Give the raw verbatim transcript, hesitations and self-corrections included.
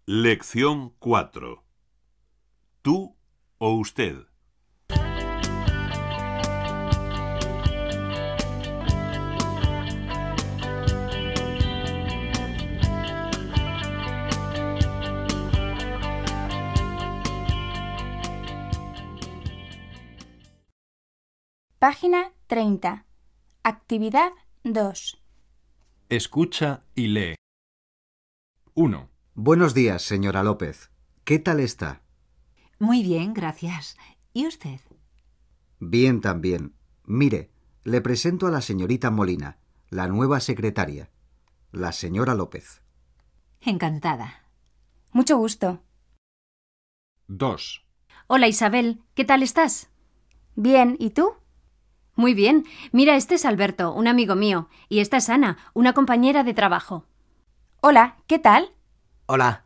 Lección cuatro. ¿Tú o usted? Página treinta. Actividad dos. Escucha y lee. uno. Buenos días, señora López. ¿Qué tal está? Muy bien, gracias. ¿Y usted? Bien también. Mire, le presento a la señorita Molina, la nueva secretaria, la señora López. Encantada. Mucho gusto. dos. Hola Isabel, ¿qué tal estás? Bien, ¿y tú? Muy bien. Mira, este es Alberto, un amigo mío, y esta es Ana, una compañera de trabajo. Hola, ¿qué tal? Hola.